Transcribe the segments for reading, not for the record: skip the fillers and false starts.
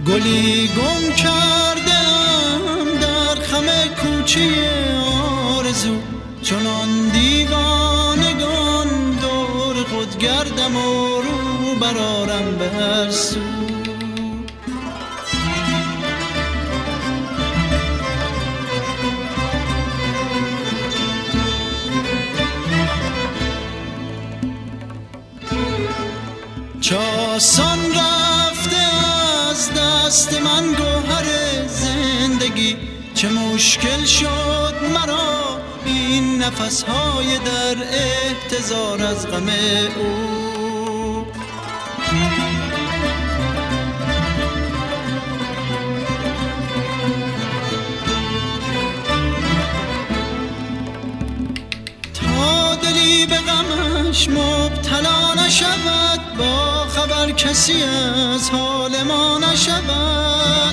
گلی گم کردم در خم کوچه آرزو، چنان دیوانگان دور خود گردم و رو برارم به هر سو. چاسان رفته از دست من گوهر زندگی، چه مشکل شد مرا این نفس‌های در احتضار از غم او. تا دلی به غمش مبتلا نشود، با خبر کسی از حال ما نشود.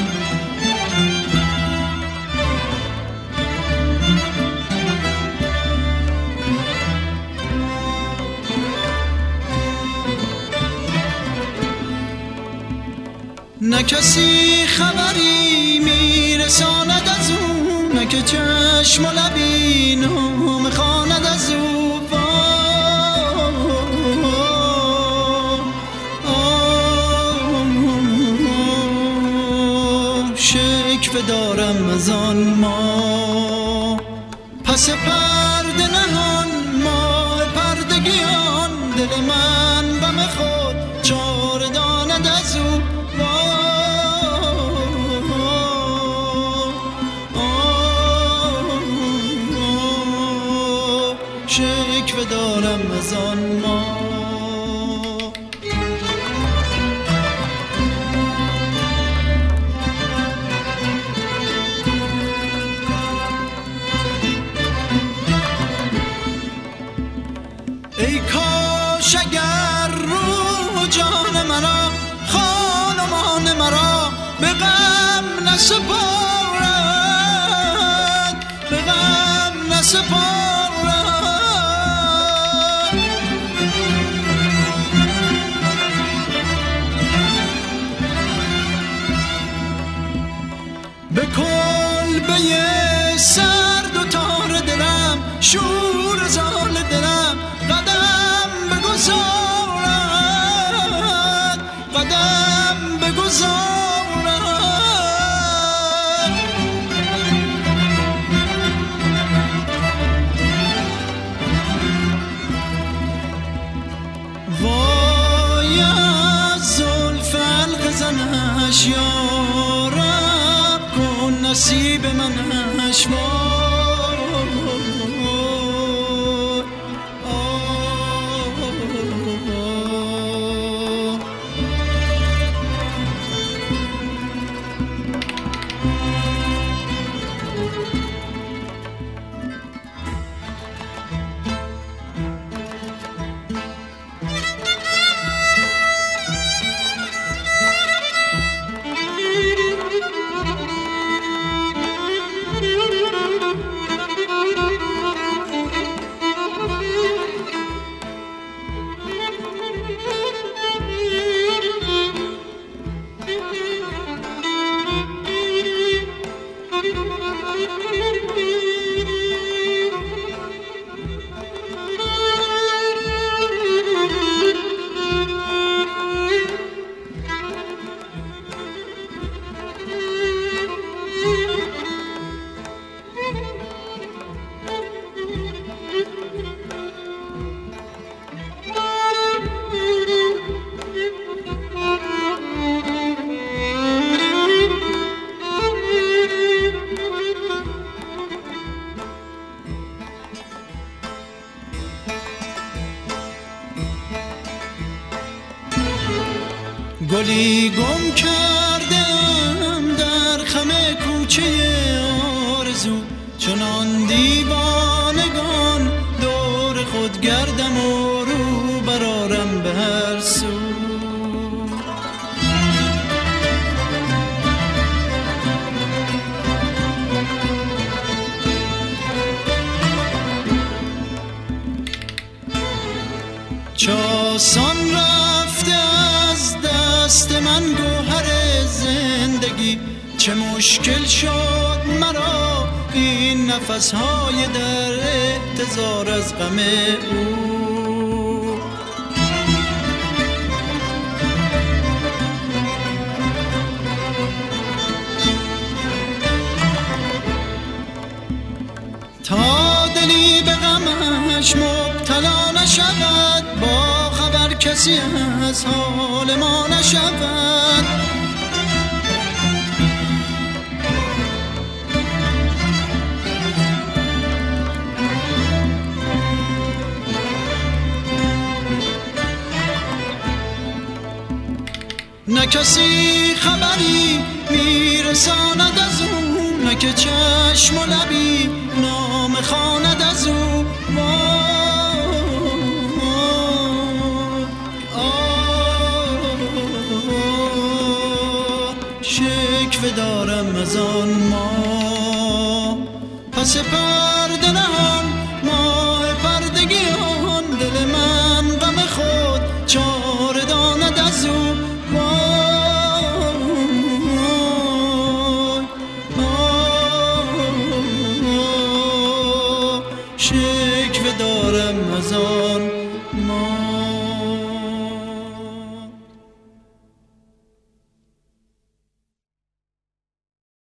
نه کسی خبری میرساند از او، نه که چشم و لبی نام خواند از او. شکوه دارم از آن ما پس پرده نهان، ماه پردگیان دل من بم خود چاره داند از او. شکوه دارم از آن ما. ای کاش اگر روح جان مرا، خانمان مرا به غم نسپارد، به غم نسپارد. به کلبه سرد و تار دلم، شور زال دلم قدم بگذارد، قدم بگذارد. وای از زلف حلقه زنش، یا رب کن نصیب منش. گلی گم کردم در خم کوچه آرزو، چنان دیوانگان دور خود گردم و رو برارم به هر سو. چاسان رفته از دست من گوهر زندگی، چه مشکل شد مرا این نفسهای در احتضار از غم او. تا دلی به غمش مبتلا نشود، با خبر کسی از حال ما نشود. نه کسی خبری میرساند از او، نه که چشم و لبی نام خواند از او. شکوه دارم از آن ما پس پرده نهان، ماه پردگیان دل من غم خود چاره داند از او. شکوه دارم از آن ما